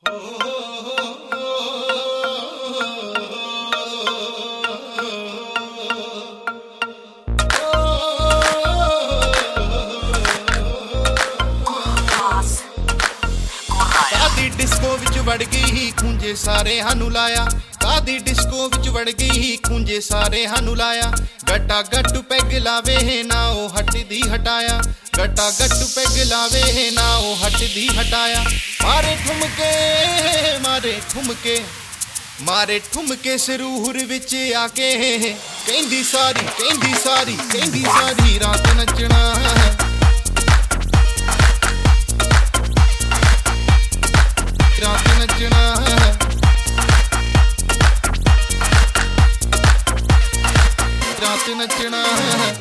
Disco विच वड़ गई ही खूंजे सारे हानू लाया। कादी डिस्को विच वड़ गई ही खूंजे सारे हानू लाया। गट्टा गट्टू पैग लावे है ना ओ हटदी हटाया। गट्टा गट्टू पैग लावे है ना ओ हटदी हटाया। मारे ठुमके मारे ठुमके मारे ठुमके सरूर विच आके कहंदी सारी कहंदी सारी कहंदी सारी रात नचना है। रात नचना है रात नचना है।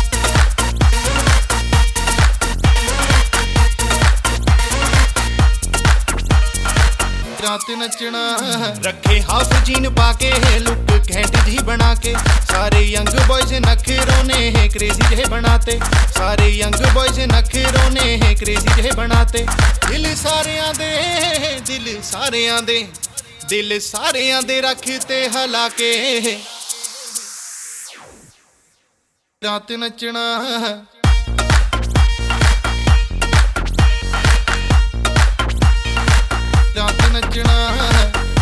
रात नचना है। रखे हाफ जीन पाके है लुक घैंट जी बना के। सारे यंग बॉयज नखरोने हैं क्रेजी जे बनाते। सारे यंग बॉयज नखरोने हैं क्रेजी जे बनाते। दिल सारियां दे दिल सारियां दे दिल सारियां दे रखते हला के। रात नचना है रात नचना है।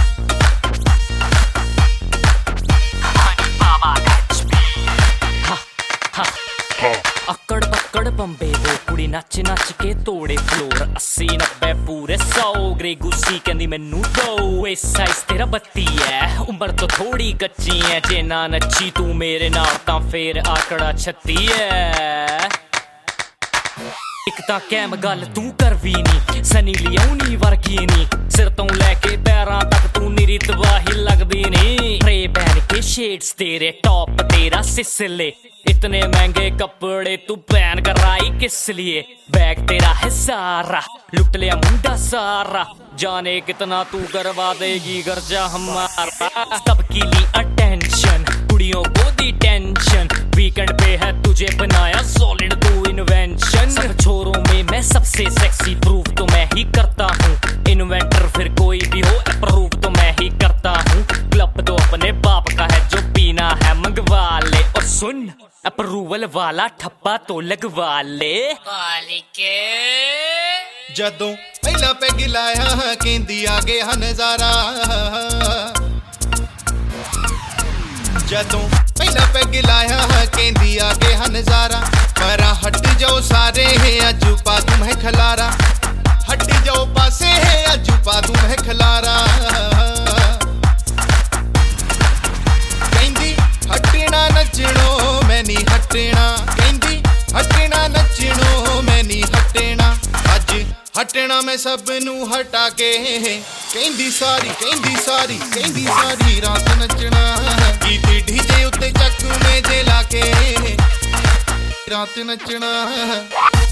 अकड़ पकड़ बंबे वो कुड़ी नच नच के तोड़े फ्लोर। 80 90 पूरे 100 ग्रे गुस्सी कहंदी मैनू दो। इस साइज तेरा 32 है उम्र तो थोड़ी कच्ची है। जे ना नच्ची तू मेरे नाल तां फेर आकड़ा 36 है। एक तां कैम गल तू कर भी नी सनी लियाउनी वर्गी नी। सिर तो लैके पैरां तक तू निरी तबाही लगदी नी। ट्रे पहन के शेड्स तेरे टॉप तेरा सिसले। इतने महंगे कपड़े तू पहन कर आई किस लिए। बैग तेरा है सारा लुट लिया मुंडा सारा। जाने कितना तू करवा देगी गर्जा हमारा। सबकी ली अटेंशन कुड़ियों को दी टेंशन। वीकेंड पे है तुझे बनाया सॉलिड तू इन्वेंशन। सब छोरों में मैं सबसे सेक्सी प्रूफ तो मैं ही करता हूँ। इन्वेंटर फिर कोई भी हो अप्रूव तो मैं ही करता हूँ। क्लब तो अपने बाप का है जो पीना है मंगवा ले। और सुन अप्रूवल वाला ठप्पा तो लगवा ले। जदों पहला पैग लाया कहंदी आगे हा नजारा। जदों पहला पैग लाया कहंदी आगे हा नजारा। परा हट जाओ सारे है अजू पा तुम्हें खलारा। हट जाओ पासे है अजू पा तुम्हें खलारा। कहंदी हटना नचनो मैं नी हटना। कहंदी हटना नचनो मैं नी हटना। अज हटना मैं सब नू हटा के कहंदी सारी कहंदी सारी कहंदी सारी रात नचना है। गीत डीजे उत्ते चक में जे लाके रात नचना है।